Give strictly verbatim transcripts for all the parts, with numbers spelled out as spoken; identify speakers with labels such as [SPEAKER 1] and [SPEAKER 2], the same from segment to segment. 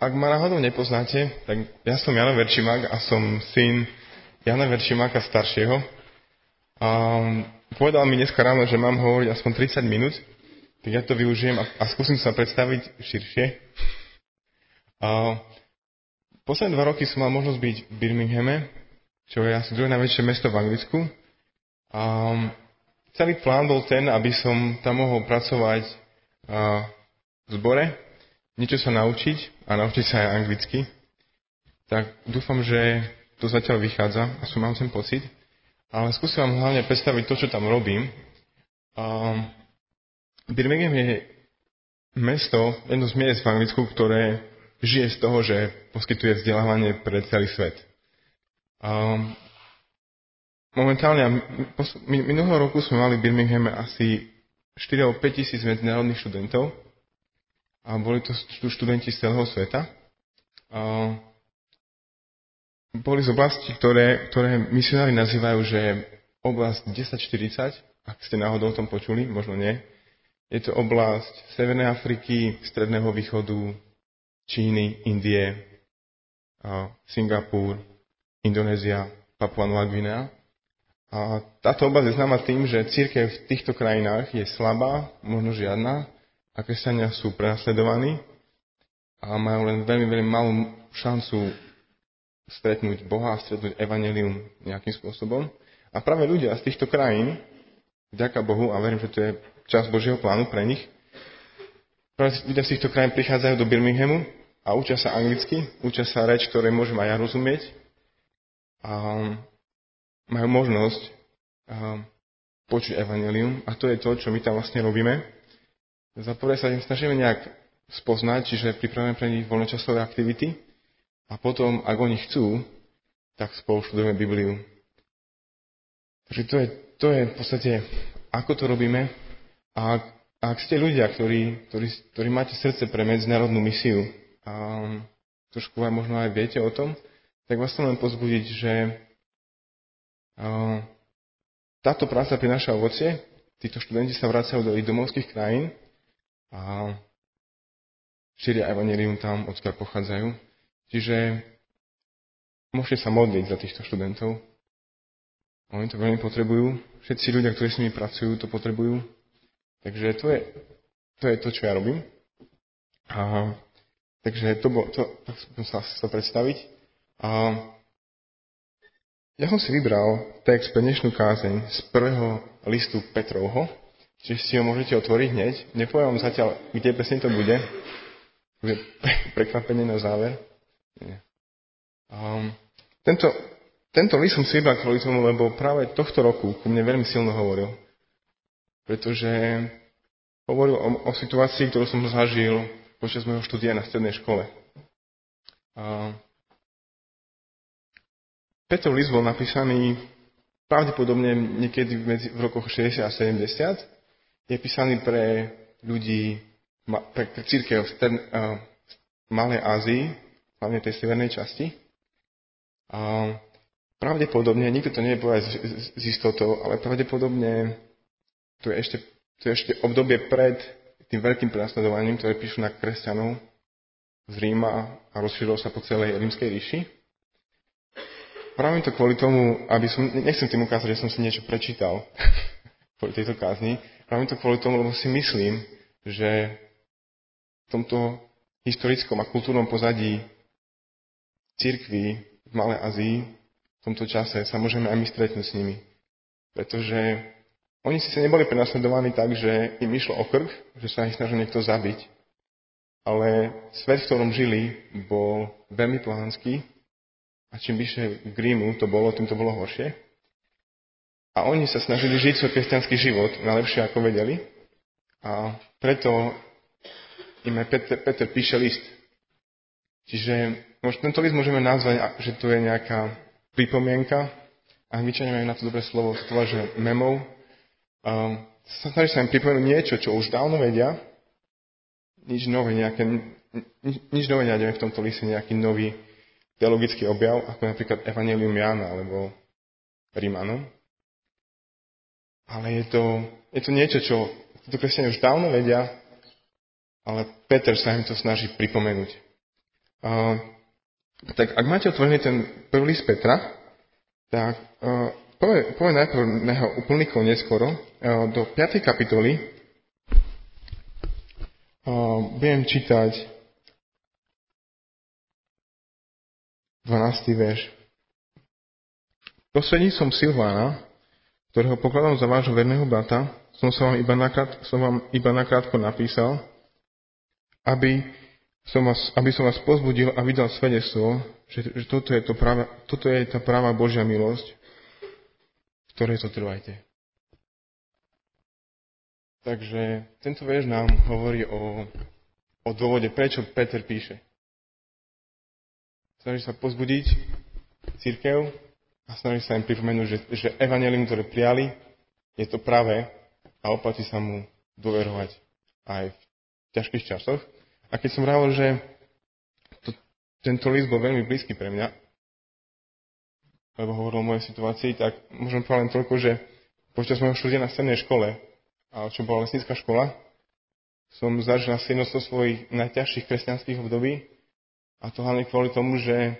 [SPEAKER 1] ak ma náhodou nepoznáte, tak ja som Jano Verčimák a som syn Jana Verčimáka staršieho. A povedal mi dneska ráno, že mám hovoriť aspoň tridsať minút, tak ja to využijem a, a skúsim sa predstaviť širšie. A posledné dva roky som mal možnosť byť v Birminghame, čo je asi druhé najväčšie mesto v Anglicku. A celý plán bol ten, aby som tam mohol pracovať v zbore, niečo sa naučiť a naučiť sa aj anglicky. Tak dúfam, že to zatiaľ vychádza, aspoň mám ten pocit. Ale skúsim vám hlavne predstaviť to, čo tam robím. Birmingham je mesto, jedno z miest v Anglicku, ktoré žije z toho, že poskytuje vzdelávanie pre celý svet. Momentálne, minulého roku sme mali v Birminghame asi štyri alebo päť tisíc medzinárodných študentov. A boli to študenti z celého sveta. A boli z oblasti, ktoré, ktoré misionári nazývajú, že oblasť desať štyridsať, ak ste náhodou o tom počuli, možno nie. Je to oblasť Severnej Afriky, Stredného východu, Číny, Indie, Singapur, Indonézia, Papua Nová Guinea. A táto oblasť je známa tým, že cirkev v týchto krajinách je slabá, možno žiadna, a kresťania sú prenasledovaní a majú len veľmi, veľmi malú šancu stretnúť Boha a stretnúť evanjelium nejakým spôsobom. A práve ľudia z týchto krajín, vďaka Bohu, a verím, že to je časť Božieho plánu pre nich, práve ľudia z týchto krajín prichádzajú do Birminghamu a učia sa anglicky, učia sa reč, ktoré môžem aj ja rozumieť a majú možnosť počuť evanjelium a to je to, čo my tam vlastne robíme. Za prvé sa im snažíme nejak spoznať, čiže pripravíme pre nich voľnočasové aktivity a potom, ak oni chcú, tak spolu študujeme Bibliu. Takže to je, to je v podstate, ako to robíme. A ak, ak ste ľudia, ktorí, ktorí, ktorí máte srdce pre medzinárodnú misiu a trošku aj možno aj viete o tom, tak vás chcem len pozbudiť, že a, táto práca prináša ovocie. Títo študenti sa vracajú do ich domovských krajín a šíria evanjelium tam, odkiaľ pochádzajú. Čiže môžete sa modliť za týchto študentov. Oni to veľmi potrebujú. Všetci ľudia, ktorí s nimi pracujú, to potrebujú. Takže to je to, je to čo ja robím. A, takže to bolo, to, tak som sa chcel predstaviť. A ja som si vybral text pre dnešnú kázeň z prvého listu Petrovho. Čiže si ho môžete otvoriť hneď. Nepoviem vám zatiaľ, kde presne to bude. Bude prekvapenie na záver. Um, tento, tento list som si vybral kvôli tomu, lebo práve tohto roku ku mne veľmi silno hovoril. Pretože hovoril o, o situácii, ktorú som zažil počas môjho štúdia na strednej škole. Um, Petrov list bol napísaný pravdepodobne niekedy medzi, v rokoch šesťdesiat a sedemdesiat. Je písaný pre ľudí, pre, pre církev v, stern, uh, v Malej Ázii, hlavne tej severnej časti. A pravdepodobne, nikto to nevie povedať z, z, z istotou, ale pravdepodobne to je, ešte, to je ešte obdobie pred tým veľkým prenasledovaním, ktoré píšu na kresťanov z Ríma a rozšírilo sa po celej Rímskej ríši. Pravím to kvôli tomu, aby som, nechcem tým ukázať, že som si niečo prečítal kvôli tejto kázni. Pravím to kvôli tomu, lebo si myslím, že v tomto historickom a kultúrnom pozadí cirkvi v Malej Ázii v tomto čase sa môžeme aj my stretnúť s nimi. Pretože oni síce neboli prenasledovaní tak, že im išlo o krk, že sa ich snažil niekto zabiť, ale svet, v ktorom žili, bol veľmi pohanský a čím vyššie k Rímu to bolo, tým to bolo horšie. A oni sa snažili žiť svoj kresťanský život najlepšie, ako vedeli. A preto im aj Peter, Peter píše list. Čiže tento list môžeme nazvať, že to je nejaká pripomienka. Angličania majú na to dobré slovo, to je, že memo. Um, snaží sa im pripomenúť niečo, čo už dávno vedia. Nič nové, nejaké, nič, nič nové nájdeme v tomto liste, nejaký nový teologický objav, ako napríklad Evangelium Jána alebo Rímanom. Ale je to, je to niečo, čo títo kresťania už dávno vedia, ale Peter sa im to snaží pripomenúť. Uh, tak ak máte otvorený ten prvý list Petra, tak uh, poviem, poviem najprv na jeho úplný koniec skoro, uh, do piatej kapitoly. Uh, budem čítať dvanásty verš. Prostredníctvom Silvána, ktorého pokladám za vášho verného brata, som sa vám iba, nakrát, som vám iba nakrátko napísal, aby som vás, aby som vás pozbudil a vydal svedectvo, že, že toto, je to práva, toto je tá práva Božia milosť, v ktorej to trvajte. Takže tento verš nám hovorí o, o dôvode, prečo Peter píše. Snaží sa pozbudiť cirkev a snaží sa im pripomenúť, že, že evanjelium, ktoré prijali, je to pravé a oplatí sa mu dôverovať aj v ťažkých časoch. A keď som hovoril, že to, tento list bol veľmi blízky pre mňa, lebo hovoril o mojej situácii, tak môžem povedať len toľko, že počas môjho štúdia na strednej škole, a čo bola lesnícka škola, som zažil asi jedno zo svojich najťažších kresťanských období, a to hlavne kvôli tomu, že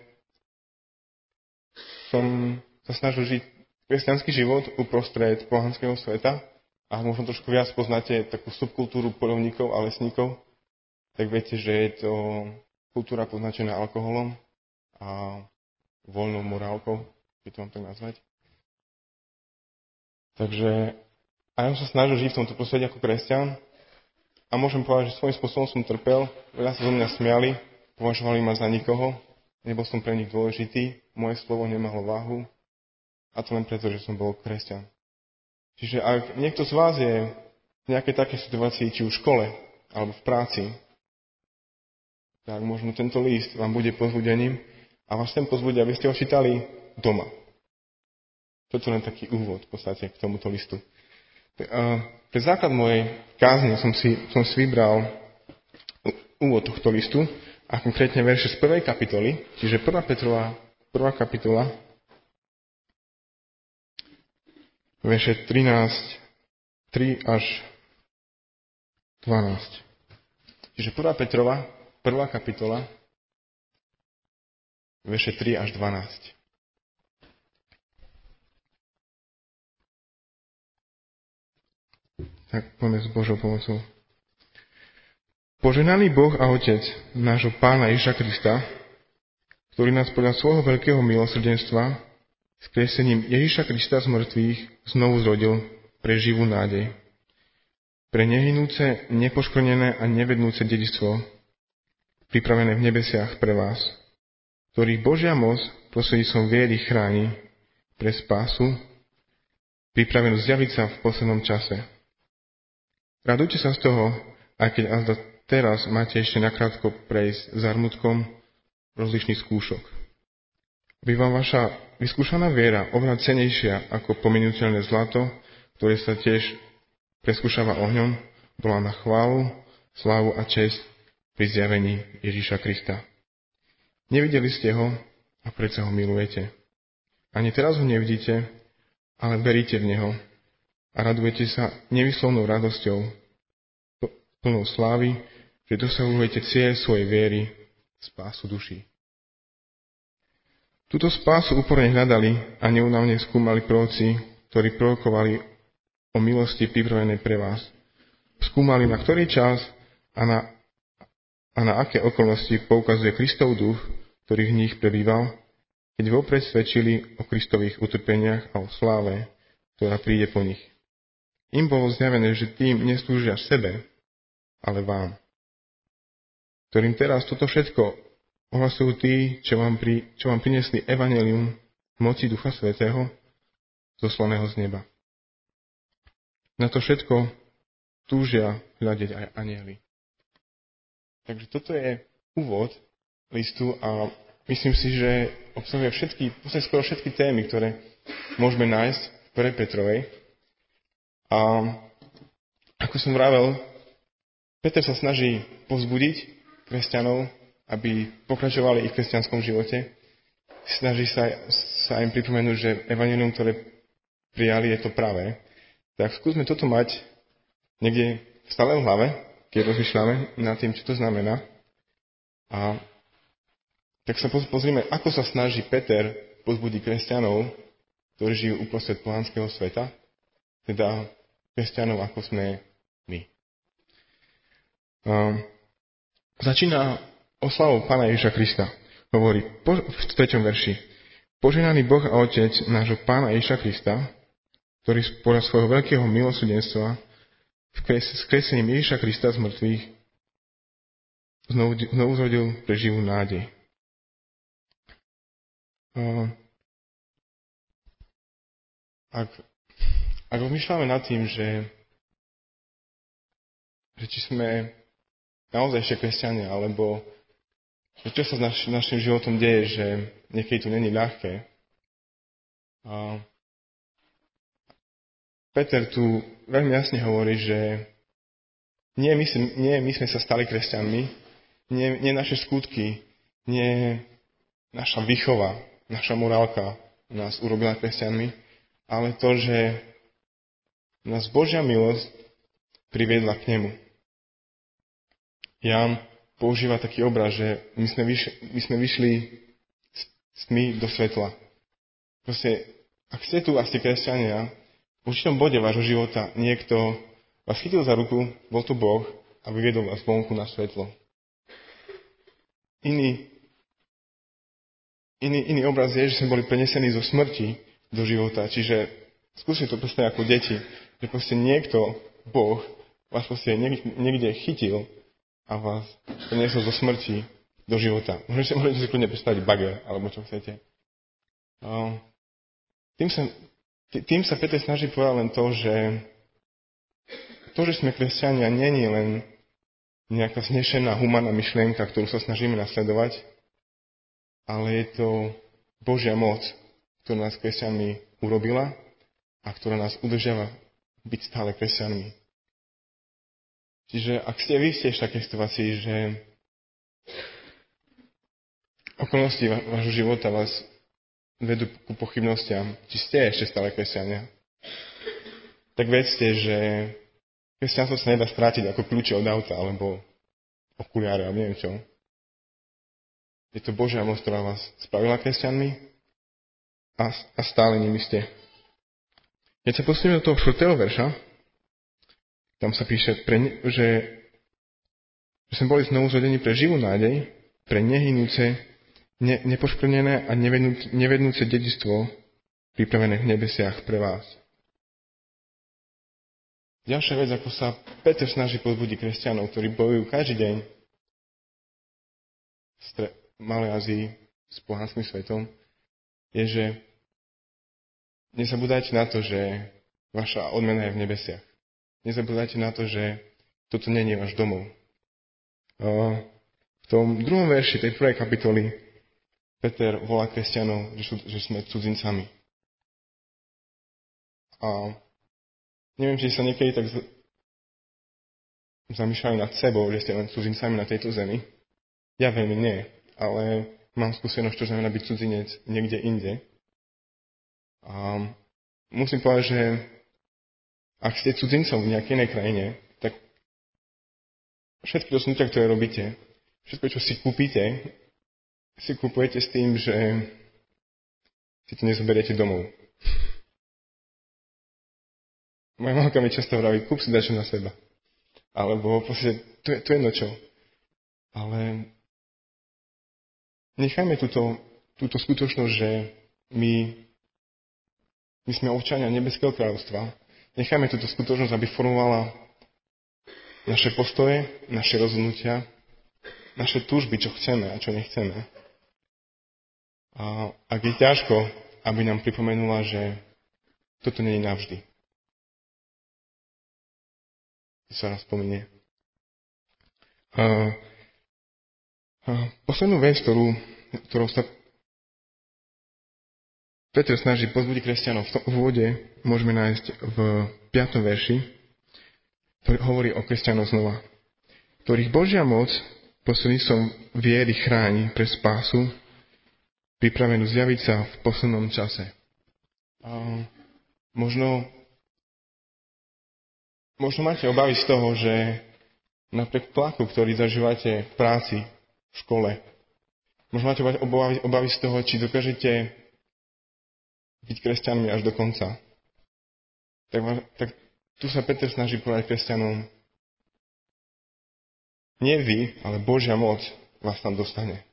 [SPEAKER 1] som sa snažil žiť kresťanský život uprostred pohanského sveta a možno trošku viac poznáte takú subkultúru poľovníkov a lesníkov, tak viete, že je to kultúra poznačená alkoholom a voľnou morálkou, by to mám tak nazvať. Takže a ja som sa snažil žiť v tomto prostredí ako kresťan a môžem povedať, že svojím spôsobom som trpel, veľa sa zo mňa smiali, považovali ma za nikoho, nebol som pre nich dôležitý, moje slovo nemalo váhu a to len preto, že som bol kresťan. Čiže ak niekto z vás je v nejakej takej situácii, či už v škole alebo v práci, tak možno tento list vám bude pozbudením a vás chcem pozbudiť, aby ste ho čítali doma. Toto je len taký úvod v podstate k tomuto listu. Pre základ mojej kázne som si, som si vybral úvod tohto listu a konkrétne verše z prvej kapitoly, čiže prvá Petrova, prvá kapitola, verše trinásť, tri až dvanásť. Čiže prvá Petrova, prvá kapitola, verše tri až dvanásť. Tak poďme s Božou pomocou. Požehnaný Boh a Otec nášho Pána Ježiša Krista, ktorý nás podľa svojho veľkého milosrdenstva skresením Ježiša Krista z mŕtvych znovu zrodil pre živú nádej, pre nehynúce, nepoškvrnené a nevednúce dedičstvo, pripravené v nebesiach pre vás, ktorých Božia moc prostredníctvom viery chráni pre spásu, pripravenú zjaviť sa v poslednom čase. Radujte sa z toho, aj keď azda teraz máte ešte nakrátko prejsť zármutkom rozličných skúšok. Aby vám vaša vyskúšaná viera oveľa cenejšia ako pominuteľné zlato, ktoré sa tiež preskúšava ohňom, bola na chválu, slávu a česť pri zjavení Ježiša Krista. Nevideli ste ho a predsa ho milujete. Ani teraz ho nevidíte, ale veríte v neho a radujete sa nevyslovnou radosťou, plnou slávy, že dosahujete cieľ svojej viery, spásu duší. Túto spásu úporne hľadali a neúnavne skúmali proroci, ktorí prorokovali o milosti pripravenej pre vás. Skúmali, na ktorý čas a na, a na aké okolnosti poukazuje Kristov duch, ktorý v nich prebýval, keď vopred svedčili o Kristových utrpeniach a o sláve, ktorá príde po nich. Im bolo zjavené, že tým neslúžia sebe, ale vám, ktorým teraz toto všetko ohlasujú tí, čo vám, pri, čo vám priniesli evanjelium v moci Ducha Svätého, zoslaného z neba. Na to všetko túžia hľadiť aj anjeli. Takže toto je úvod listu a myslím si, že obsahuje všetky, skoro všetky témy, ktoré môžeme nájsť v prvej Petrovej. A ako som vravel, Peter sa snaží povzbudiť kresťanov, aby pokračovali ich v kresťanskom živote. Snaží sa, sa im pripomenúť, že evanjelium, ktoré prijali, je to pravé. Tak skúsme toto mať niekde stále v hlave, keď rozmýšľame nad tým, čo to znamená. A tak sa pozrime, ako sa snaží Peter pozbudiť kresťanov, ktorí žijú uprostred pohanského sveta, teda kresťanov, ako sme my. Um, začína oslavou Pána Ježiša Krista. Hovorí po, v treťom verši. Požehnaný Boh a Otec nášho Pána Ježiša Krista, ktorý podľa svojho veľkého milosrdenstva skresením Ježiša Krista z mŕtvych znovu, znovu zrodil pre živú nádej. Uh, ak, ak rozmýšľame nad tým, že, že či sme naozaj ešte kresťania, alebo že čo sa s naš, našim životom deje, že niekedy to není ľahké. A Peter tu veľmi jasne hovorí, že nie my, nie my sme sa stali kresťanmi, nie, nie naše skutky, nie naša výchova, naša morálka nás urobila kresťanmi, ale to, že nás Božia milosť priviedla k nemu. Ján používa taký obraz, že my sme, vyš, my sme vyšli s tmy do svetla. Proste, ak ste tu a ste kresťania, v určitom bode vášho života niekto vás chytil za ruku, bol to Boh a vyviedol vás vonku na svetlo. Iný, iný, iný obraz je, že sme boli prenesení zo smrti do života. Čiže skúste to proste ako deti, že proste niekto, Boh, vás proste niekde chytil a vás preniesol zo smrti do života. Môžete, môžete si kľudne predstaviť bager, alebo čo chcete. No, tým, sa, tým sa Peter snaží povedať len to, že to, že sme kresťania, nie je len nejaká znešená humánna myšlienka, ktorú sa snažíme nasledovať, ale je to Božia moc, ktorá nás kresťanmi urobila a ktorá nás udržiava byť stále kresťanmi. Čiže ak ste vy ste v takej situácii, že okolnosti vášho života vás vedú ku pochybnostiam, či ste ešte stále kresťania, tak vedzte, že kresťanstvo sa nedá strátiť ako kľúče od auta alebo okuliare alebo neviem čo. Je to Božia moc, ktorá vás spravila kresťanmi a, a stále nimi ste. Keď sa posuneme do toho štvrtého verša, tam sa píše, pre, že, že sme boli znovu zrodení pre živú nádej, pre nehynúce, ne, nepoškvrnené a nevednúce, nevednúce dedičstvo pripravené v nebesiach pre vás. Ďalšia vec, ako sa Peter snaží pozbudiť kresťanov, ktorí bojujú každý deň v stre- Malej Ázii s pohanským svetom, je, že nezabúdajte na to, že vaša odmena je v nebesiach. Nezabúdajte na to, že toto nie je váš domov. V tom druhom verši tej prvej kapitoly Peter volá kresťanov, že, sú, že sme cudzincami. A neviem, či sa niekedy tak zamýšľajú nad sebou, že ste len cudzincami na tejto zemi. Ja veľmi nie, ale mám skúsenosť, čo znamená byť cudzinec niekde inde. A musím povedať, že ak ste cudzincom v nejakej inej krajine, tak všetky rozhodnutia, ktoré robíte, všetko, čo si kúpite, si kúpujete s tým, že si to nezoberiete domov. Moja mamka mi často vraví, kúp si dačo na seba. Alebo proste, to je, to je jedno čo. Ale nechajme túto, túto skutočnosť, že my, my sme občania Nebeského kráľovstva. Nechajme túto skutočnosť, aby formovala naše postoje, naše rozhodnutia, naše túžby, čo chceme a čo nechceme. A ak je ťažko, aby nám pripomenula, že toto nie je navždy. To sa raz spominie. A, a poslednú vec, ktorú, ktorou sa Peter snaží pozbudiť kresťanov v tom úvode, môžeme nájsť v piatom verši, ktorý hovorí o kresťanov znova, ktorých Božia moc posledníctvom viery chráni pre spásu, pripravenú zjaviť sa v poslednom čase. A možno, možno máte obavy z toho, že napriek tlaku, ktorý zažívate v práci, v škole, Možno máte obavy, obavy z toho, či dokážete byť kresťanmi až do konca. Tak, tak tu sa Peter snaží povedať kresťanom, nie vy, ale Božia moc vás tam dostane.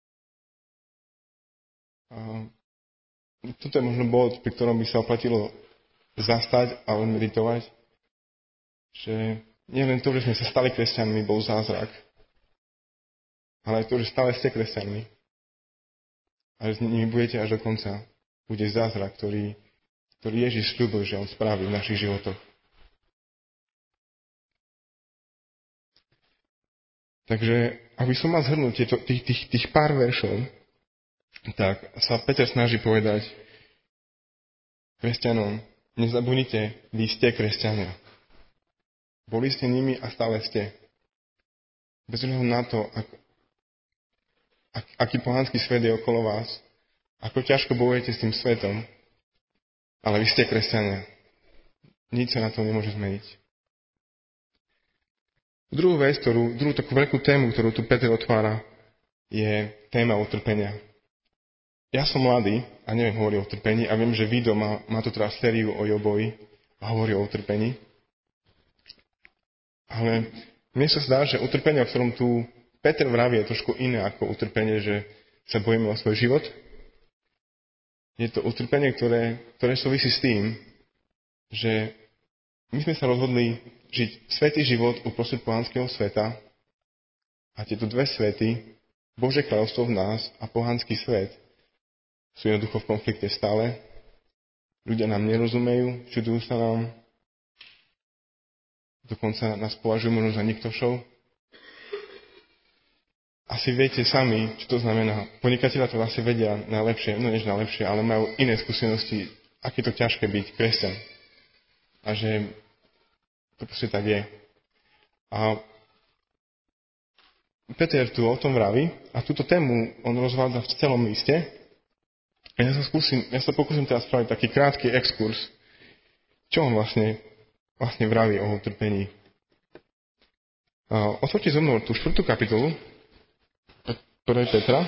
[SPEAKER 1] A toto je možno bod, pri ktorom by sa oplatilo zastať a meditovať, že nie len to, že sme sa stali kresťanmi, bol zázrak, ale aj to, že stále ste kresťanmi a že s nimi budete až do konca, bude zázrak, ktorý, ktorý Ježiš sľúbil, že on spraví v našich životoch. Takže, aby som mal zhrnúť tieto, tých, tých, tých pár veršov, tak sa Peter snaží povedať kresťanom, nezabudnite, vy ste kresťania. Boli ste nimi a stále ste. Bez ohľadu na to, ak, ak, aký pohanský svet je okolo vás, ako ťažko bojujete s tým svetom, ale vy ste kresťania. Nič sa na to nemôže zmeniť. Druhú vec, ktorú, druhú takú veľkú tému, ktorú tu Peter otvára, je téma utrpenia. Ja som mladý a neviem hovoriť o utrpení a viem, že Vido má, má tu teraz sériu o Jobovi a hovorí o utrpení. Ale mne sa zdá, že utrpenie, o ktorom tu Peter vraví, je trošku iné ako utrpenie, že sa bojíme o svoj život. Je to utrpenie, ktoré, ktoré súvisí s tým, že my sme sa rozhodli žiť svätý život uprostred pohanského sveta a tieto dve svety, Božie kráľovstvo v nás a pohanský svet, sú jednoducho v konflikte stále. Ľudia nám nerozumejú, čudujú sa nám, dokonca nás považujú možno za niktošov. Asi viete sami, čo to znamená. Podnikatelia to asi vedia najlepšie, no než najlepšie, ale majú iné skúsenosti, aké to ťažké byť kresťan. A že to proste tak je. A Peter tu o tom vraví a túto tému on rozvádza v celom liste. A ja sa, skúsim, ja sa pokúsim teraz spraviť taký krátky exkurs, čo on vlastne, vlastne vraví o utrpení. Otvorte so mnou tú štvrtú kapitolu prvej Petra.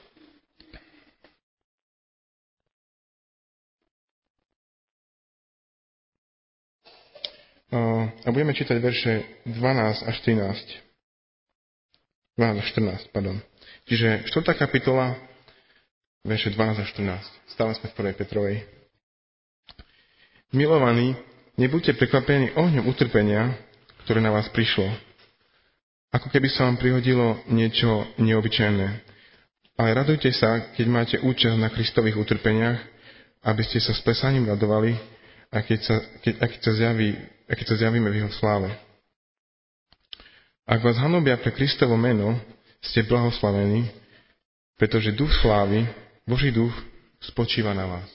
[SPEAKER 1] A budeme čítať verše dvanásť až trinásť. dvanásť až štrnásť, pardon. Čiže štvrtá kapitola, verše dvanásť až štrnásť. Stále sme v prvej Petrovej. Milovaní, nebuďte prekvapení ohňom utrpenia, ktoré na vás prišlo. Ako keby sa vám prihodilo niečo neobyčajné. Ale radujte sa, keď máte účasť na Kristových utrpeniach, aby ste sa s plesaním radovali, a keď sa, keď, a keď sa zjaví a keď sa zjavíme v jeho sláve. Ak vás hanobia pre Kristovo meno, ste blahoslavení, pretože duch slávy, Boží duch, spočíva na vás.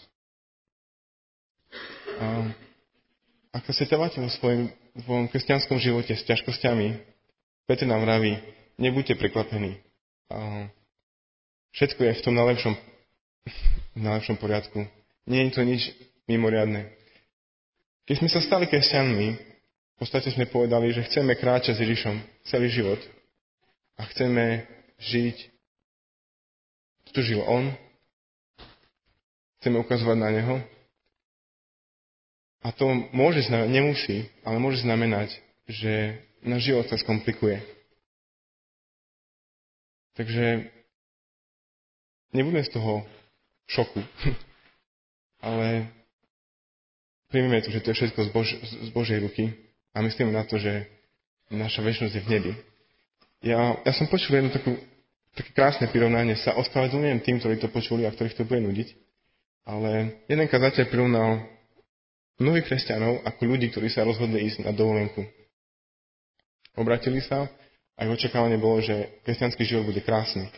[SPEAKER 1] A ak sa stretávate vo svojom, svojom kresťanskom živote s ťažkosťami, Peter nám vraví, nebuďte prekvapení. A všetko je v tom najlepšom, v najlepšom poriadku. Nie je to nič mimoriadne. Keď sme sa stali kresťanmi, v podstate sme povedali, že chceme kráčať s Ježišom celý život a chceme žiť, tu žil on, chceme ukazovať na neho a to môže znamenať, nemusí, ale môže znamenať, že náš život sa skomplikuje. Takže nebudeme z toho v šoku, ale príjmeme to, že to je všetko z, Bož- z Božej ruky a myslíme na to, že naša večnosť je v nebi. Ja, ja som počul jedno takú, také krásne prirovnanie, sa ospravedlňujem tým, ktorí to počuli a ktorých to bude nudiť, ale jeden kazateľ prirovnal mnohých kresťanov ako ľudí, ktorí sa rozhodli ísť na dovolenku. Obratili sa a ich očakávanie bolo, že kresťanský život bude krásny.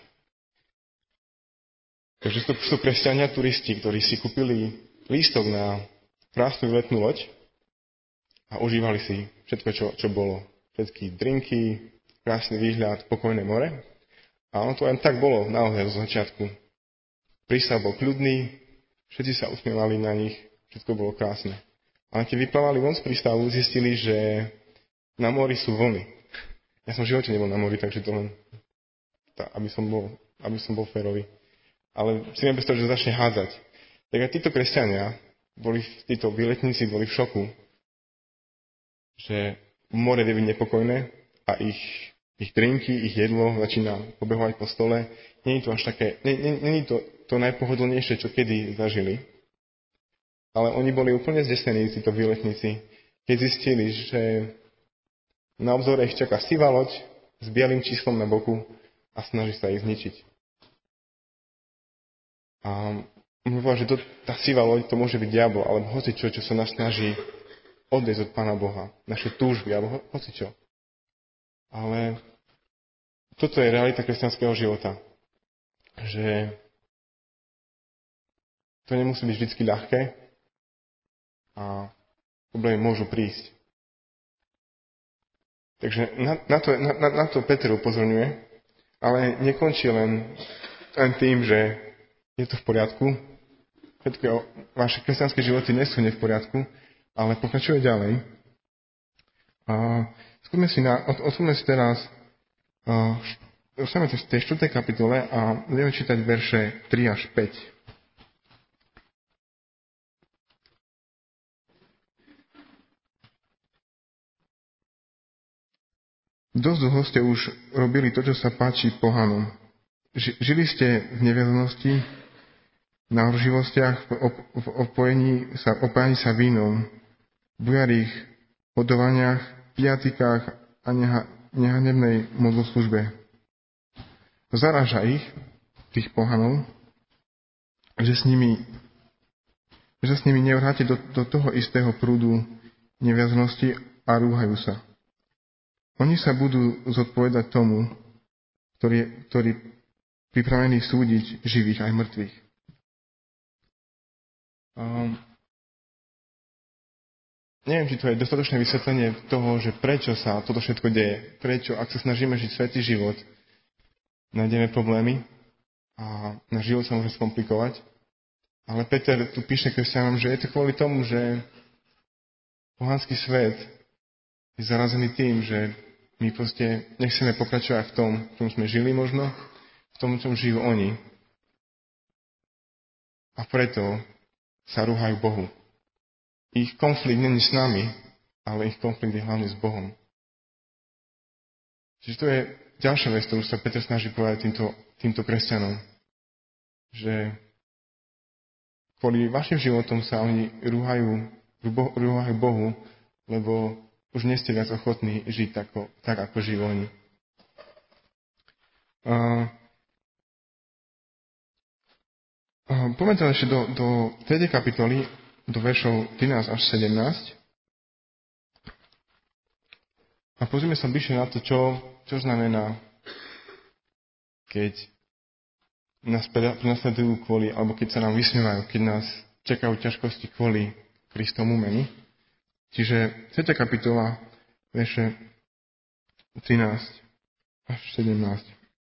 [SPEAKER 1] Takže to sú kresťania turisti, ktorí si kúpili lístok na krásnu letnú loď a užívali si všetko, čo, čo bolo. Všetky drinky, krásny výhľad, pokojné more. A ono to aj tak bolo naozaj zo začiatku. Prístav bol kľudný, všetci sa usmievali na nich, všetko bolo krásne. Ale keď vyplávali von z prístavu, zistili, že na mori sú vlny. Ja som v živote nebol na mori, takže to len, tá, aby som bol aby som bol férový. Ale si neviem predstaviť, že začne hádzať. Tak aj títo kresťania, boli, títo výletníci boli v šoku, že more je nepokojné a ich, ich drinky, ich jedlo začína pobehovať po stole. Nie je to až také, nie, nie, nie je to, to najpohodlnejšie, čo kedy zažili. Ale oni boli úplne zdesení, títo výletníci, keď zistili, že na obzore ich čaká sivá loď s bielým číslom na boku a snaží sa ich zničiť. A môžem že to, tá sivá loď to môže byť diabol, alebo hocičo, čo sa nás snaží odliesť od Pána Boha. Naše túžby, alebo ho, hocičo. Ale toto je realita kresťanského života. Že to nemusí byť vždy ľahké a problémy môžu prísť. Takže na, na, to, na, na to Peter upozorňuje, ale nekončí len, len tým, že je to v poriadku. Všetky vaše kresťanské životy nie sú ne v poriadku, ale pokračuje ďalej. A skúsme si, na, odsúme si teraz odsúme v tej štvrtej kapitole a budeme čítať verše tri až päť. Dosť dlho ste už robili to, čo sa páči pohanom. Žili ste v neviaznosti, na orživostiach, v opojení sa, opájaní sa vínom, bujarých hodovaniach, pijatikách a neha, nehanebnej modloslužbe. Zaráža ich, tých pohanov, že s nimi, že s nimi nevráte do, do toho istého prúdu neviaznosti a rúhajú sa. Oni sa budú zodpovedať tomu, ktorý, ktorý pripravený súdiť živých aj mŕtvych. Um, neviem, či to je dostatočné vysvetlenie toho, že prečo sa toto všetko deje. Prečo, ak sa snažíme žiť svätý život, nájdeme problémy a náš život sa môže skomplikovať. Ale Peter tu píše kresťanom, že je to kvôli tomu, že pohanský svet je zarazený tým, že my proste nechceme pokračovať v tom, v čom sme žili možno, v tom, čom žijú oni. A preto sa rúhajú Bohu. Ich konflikt není s nami, ale ich konflikt je hlavne s Bohom. Čiže to je ďalšia vec, ktorú sa Peter snaží povedať týmto, týmto kresťanom. Že kvôli vašim životom sa oni rúhajú, rúhajú Bohu, lebo už nie ste viac ochotní žiť tako, tak, ako žijú oni. Uh, uh, Poďme teda ešte do, do tretej kapitoly, do veršov trinásť až sedemnásť. A pozrieme sa bližšie na to, čo, čo znamená, keď nás prenasledujú kvôli, alebo keď sa nám vysmievajú, keď nás čakajú ťažkosti kvôli Kristovu menu. Čiže tretia kapitola, verše trinásť až sedemnásť.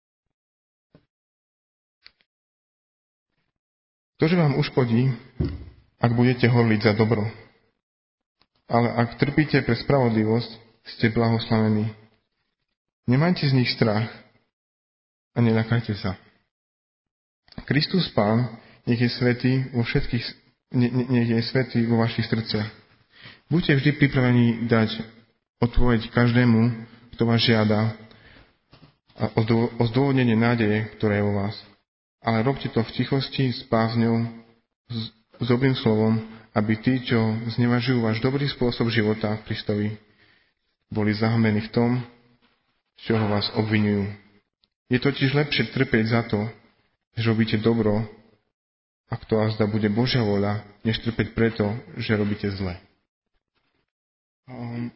[SPEAKER 1] Ktože vám uškodí, ak budete horliť za dobro. Ale ak trpíte pre spravodlivosť, ste blahoslavení. Nemajte z nich strach a neľakajte sa. Kristus Pán, nech je svätý vo všetkých, nech je svätý vo vašich srdciach. Buďte vždy pripravení dať odpoveď každému, kto vás žiada a o zdôvodnenie nádeje, ktoré je vo vás. Ale robte to v tichosti, s bázňou, s, s dobrým slovom, aby tí, čo znevažujú váš dobrý spôsob života v Kristovi, boli zahamení v tom, z čoho vás obviňujú. Je totiž lepšie trpieť za to, že robíte dobro, ak to azda bude Božia voľa, než trpeť preto, že robíte zle. Um,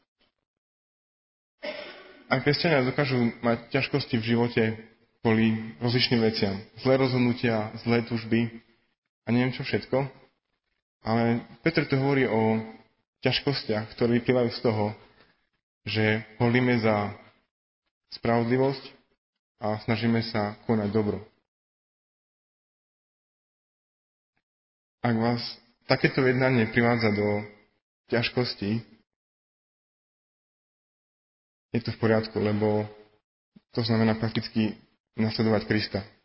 [SPEAKER 1] a kresťania dokážu mať ťažkosti v živote kvôli rozličným veciam. Zlé rozhodnutia, zlé túžby a neviem čo všetko. Ale Peter tu hovorí o ťažkostiach, ktoré vyplývajú z toho, že holíme za spravodlivosť a snažíme sa konať dobro. Ak vás takéto jednanie privádza do ťažkostí, je to v poriadku, lebo to znamená prakticky nasledovať Krista.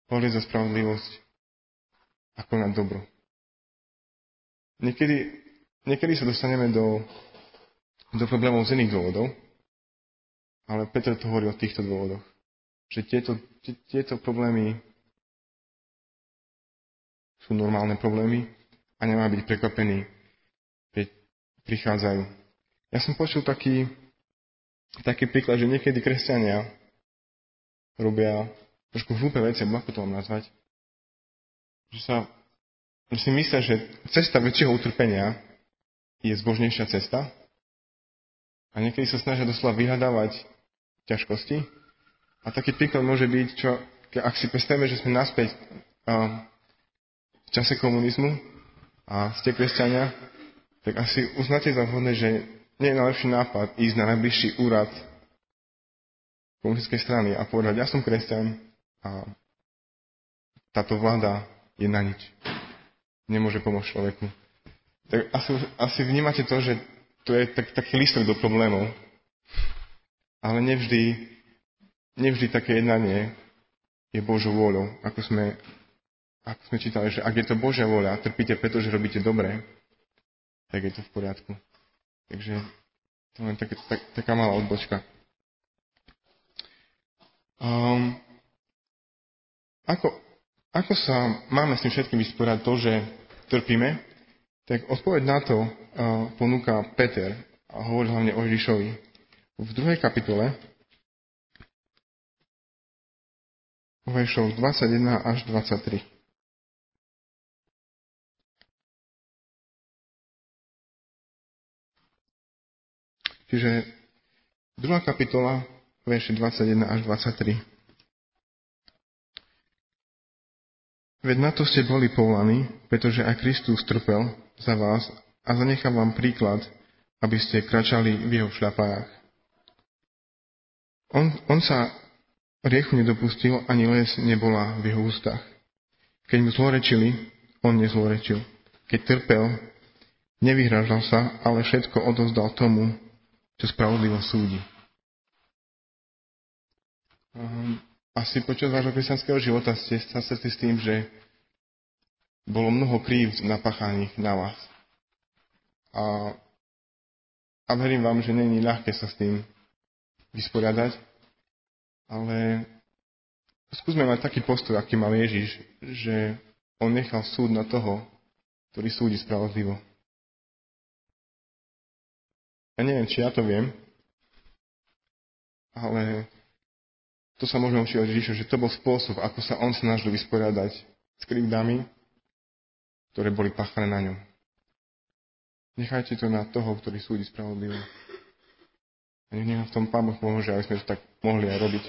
[SPEAKER 1] pohľad za spravodlivosť ako na dobro. Niekedy, niekedy sa dostaneme do, do problémov z iných dôvodov, ale Peter to hovorí o týchto dôvodoch. Že tieto, tieto problémy sú normálne problémy a nemá byť prekvapený, keď prichádzajú. Ja som počul taký, taký príklad, že niekedy kresťania robia trošku hlúpe veci, ako to mám nazvať, že sa že si myslia, že cesta väčšieho utrpenia je zbožnejšia cesta a niekedy sa snažia doslova vyhľadávať ťažkosti. A taký príklad môže byť, čo, ak si predstavíme, že sme naspäť uh, v čase komunizmu a ste kresťania, tak asi uznáte za vhodné, že nie je najlepší nápad ísť na najbližší úrad komunistickej strany a povedať, ja som kresťan a táto vláda je na nič. Nemôže pomôcť človeku. Tak asi, asi vnímate to, že to je tak, taký lístok do problémov. Ale nevždy, nevždy také jednanie je Božou vôľou. Ako sme, ako sme čítali, že ak je to Božia vôľa, trpíte preto, že robíte dobre, tak je to v poriadku. Takže to je tak, tak, taká malá odbočka. Um, ako, ako sa máme s tým všetkým vysporiadať to, že trpíme, tak odpoveď na to uh, ponúka Peter a hovorí hlavne o Ježišovi. V druhej kapitole veršov dvadsaťjeden až dvadsaťtri. Čiže druhá kapitola, verše dvadsaťjeden až dvadsaťtri. Veď na to ste boli povolaní, pretože aj Kristus trpel za vás a zanechal vám príklad, aby ste kračali v jeho šľapajách. On, on sa riechu nedopustil, ani les nebola v jeho ústach. Keď mu zlorečili, on nezlorečil. Keď trpel, nevyhrážal sa, ale všetko odozdal tomu, čo spravodlivo súdi. Um, Asi počas vášho kresťanského života ste sa stretli s tým, že bolo mnoho krívd napáchaných na vás. A, a verím vám, že nie je ľahké sa s tým vysporiadať, ale skúsme mať taký postoj, aký mal Ježiš, že on nechal súd na toho, ktorý súdi spravodlivo. Ja neviem, či ja to viem, ale to sa môžeme učiť od Ježiša, že to bol spôsob, ako sa on snažil vysporiadať s krivdami, ktoré boli páchané na ňom. Nechajte to na toho, ktorý súdi spravodlivo. A nech nám v tom Pán Boh pomôže, aby sme to tak mohli aj robiť.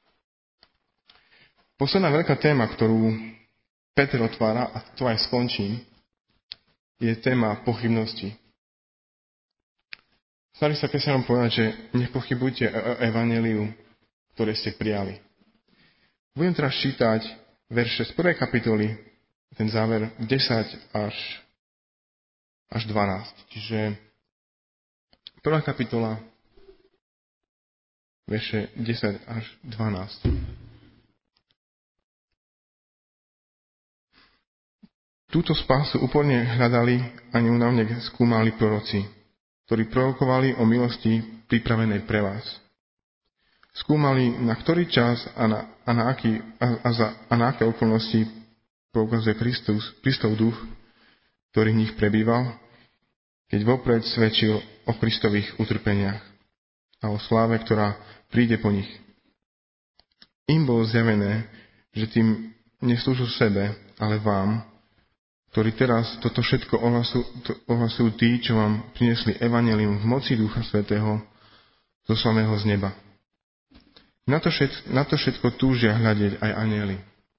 [SPEAKER 1] Posledná veľká téma, ktorú Peter otvára, a to aj skončím, je téma pochybnosti. Snaží sa kresťanom povedať, že nepochybujte o evanjeliu, ktoré ste prijali. Budem teraz čítať verše z prvej kapitoly, ten záver desať až, až dvanásť. Čiže prvá kapitola, verše desať až dvanásť. Túto spásu úporne hľadali a neúnavne skúmali proroci, ktorí prorokovali o milosti pripravenej pre vás. Skúmali, na ktorý čas a na, a na, aký, a, a, za, a na aké okolnosti poukazuje Kristus, Kristov duch, ktorý v nich prebýval, keď vopred svedčil o Kristových utrpeniach a o sláve, ktorá príde po nich. Im bolo zjavené, že tým neslúžil sebe, ale vám, ktorí teraz toto všetko ohlasujú, ohlasujú tí, čo vám priniesli evanjelium v moci Ducha Svätého zoslaného z neba. Na to, všetko, na to všetko túžia hľadiť aj anjeli.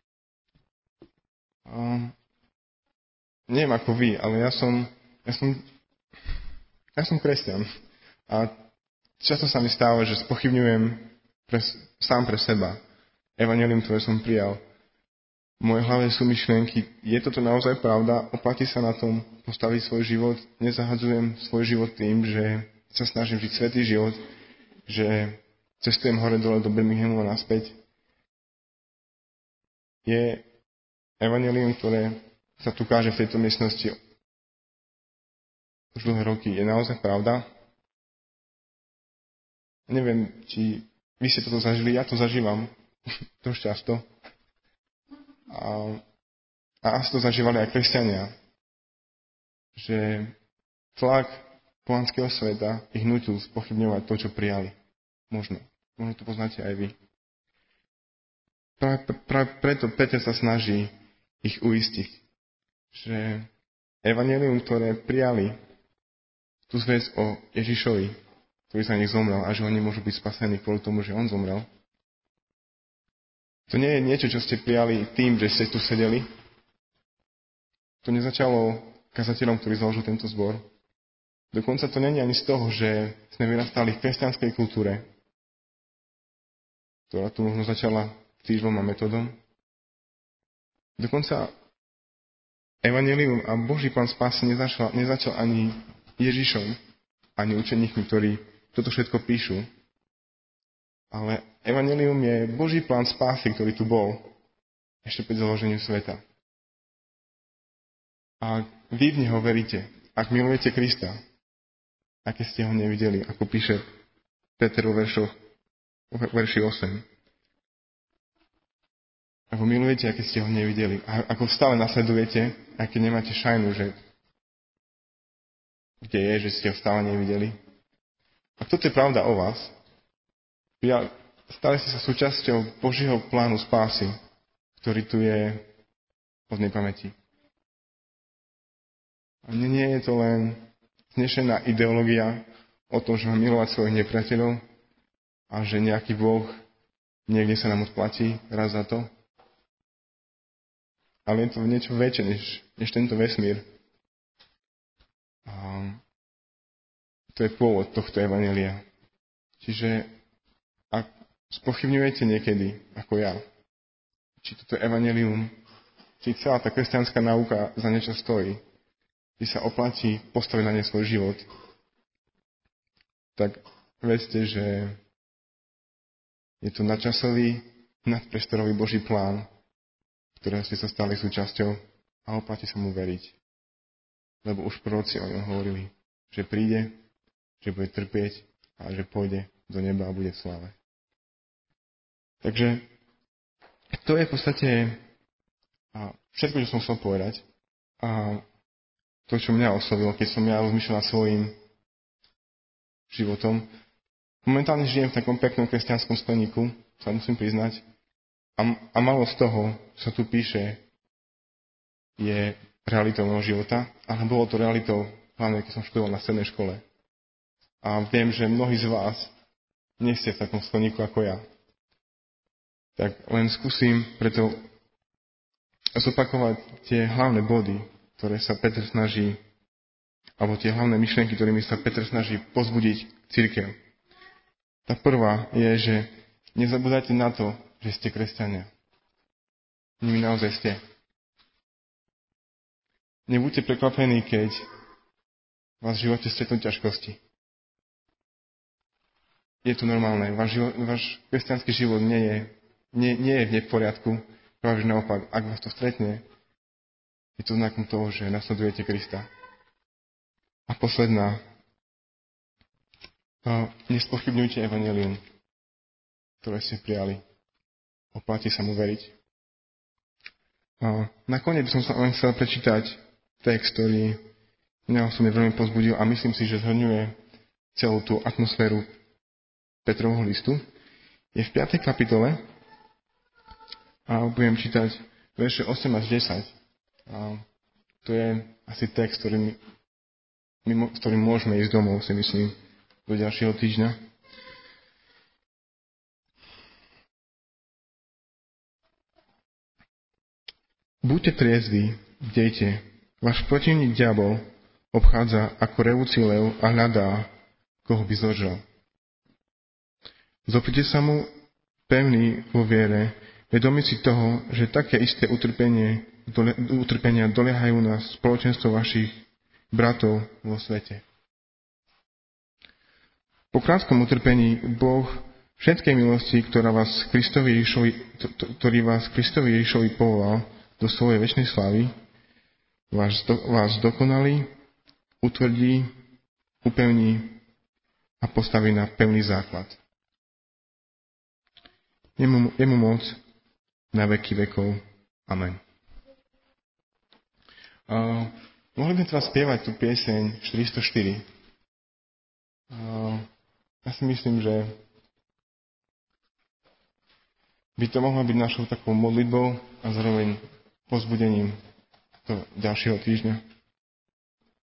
[SPEAKER 1] Um, neviem ako vy, ale ja som, ja som, ja som kresťan. A často sa mi stáva, že spochybňujem pre, sám pre seba evanjelium, ktoré som prijal. V mojej hlave sú myšlienky, je toto naozaj pravda, oplatí sa na tom postaviť svoj život, nezahadzujem svoj život tým, že sa snažím žiť svätý život, že cestujem hore dole do Birminghamu a naspäť. je evanjelium, ktoré sa tu káže v tejto miestnosti už dlhé roky. Je naozaj pravda. Neviem, či vy ste toto zažili, ja to zažívam dosť často. A, a asi to zažívali aj kresťania. Že tlak pohanského sveta ich nutil spochybňovať to, čo prijali. Možno. Možno to poznáte aj vy. Práve, práve preto Peter sa snaží ich uistiť, že evanjelium, ktoré prijali, tú zvesť o Ježišovi, ktorý za nich zomrel a že oni môžu byť spasení kvôli tomu, že on zomrel, to nie je niečo, čo ste prijali tým, že ste tu sedeli. To nezačalo kazateľom, ktorý založil tento zbor. Dokonca to nie je ani z toho, že sme vyrastali v kresťanskej kultúre, ktorá tu možno začala Cížlom a Metodom. Dokonca evanjelium a Boží plán spásy nezačal, nezačal ani Ježišom, ani učeníkmi, ktorí toto všetko píšu. Ale evanjelium je Boží plán spásy, ktorý tu bol ešte pred založením sveta. A vy v neho veríte, ak milujete Krista, aké ste ho nevideli, ako píše Peter vo veršoch, verši osem. Ak ho milujete, aké ste ho nevideli. A ako stále nasledujete, aj keď nemáte šajnu, že kde je, že ste ho stále nevideli. Ak toto je pravda o vás, stali ste sa súčasťou Božieho plánu spásy, ktorý tu je od nepamäti. A nie, nie je to len znešená ideológia o tom, že máme milovať svojich nepriateľov a že nejaký Boh niekde sa nám odplatí raz za to. Ale je to niečo väčšie než, než tento vesmír. A to je pôvod tohto evanjelia. Čiže ak spochybňujete niekedy, ako ja, či toto evanjelium, či celá tá kresťanská náuka za niečo stojí, či sa oplatí postaviť na ne svoj život, tak vedzte, že je to nadčasový, nadpriestorový Boží plán, ktorého ste sa stali súčasťou a oplatí sa mu veriť. Lebo už proroci o ňom hovorili, že príde, že bude trpieť a že pôjde do neba a bude v sláve. Takže to je v podstate všetko, čo som chcel povedať. A to, čo mňa oslovilo, keď som ja rozmýšľal nad svojím životom. Momentálne žijem v takom peknom kresťanskom skleníku, sa musím priznať. A, a malo z toho, čo tu píše, je realitou môjho života, ale bolo to realitou, hlavne keď som študoval na strednej škole. A viem, že mnohí z vás nie ste v takom skleníku ako ja. Tak len skúsim preto zopakovať tie hlavné body, ktoré sa Peter snaží, alebo tie hlavné myšlienky, ktorými sa Peter snaží pozbudiť cirkev. Tá prvá je, že nezabúdajte na to, že ste kresťania. Nimi naozaj ste. Nebuďte prekvapení, keď vás v živote stretnú ťažkosti. Je to normálne. Váš, život, váš kresťanský život nie je, nie, nie je v poriadku. Práve naopak, ak vás to stretne, je to znakom toho, že nasledujete Krista. A posledná. Nespochybňujte evanjelium, ktoré ste prijali. Oplatí sa mu veriť. A nakoniec by som sa len chcel prečítať text, ktorý mňa osobne veľmi pozbudil a myslím si, že zhrňuje celú tú atmosféru Petrovho listu. Je v piatej kapitole a budem čítať verše osem až desať. A to je asi text, ktorý, s ktorým môžeme ísť domov, si myslím, do ďalšieho týždňa. Buďte triezví, bdejte. Váš protivník diabol obchádza ako revúci lev a hľadá, koho by zožral. Zoprite sa mu pevný vo viere, vedomí si toho, že také isté utrpenie Dole, utrpenia doliehajú na spoločenstvo vašich bratov vo svete. Po krátkom utrpení Boh všetkej milosti, ktorá vás Kristovi Ježišovi, ktorý vás Kristovi Ježišovi povolal do svojej večnej slávy, vás, do, vás dokonalí, utvrdí, upevní a postaví na pevný základ. Jemu, jemu moc na veky vekov. Amen. Uh, mohli by teraz spievať tú pieseň štyristoštyri. Uh, ja si myslím, že by to mohlo byť našou takou modlitbou a zároveň povzbudením do ďalšieho týždňa.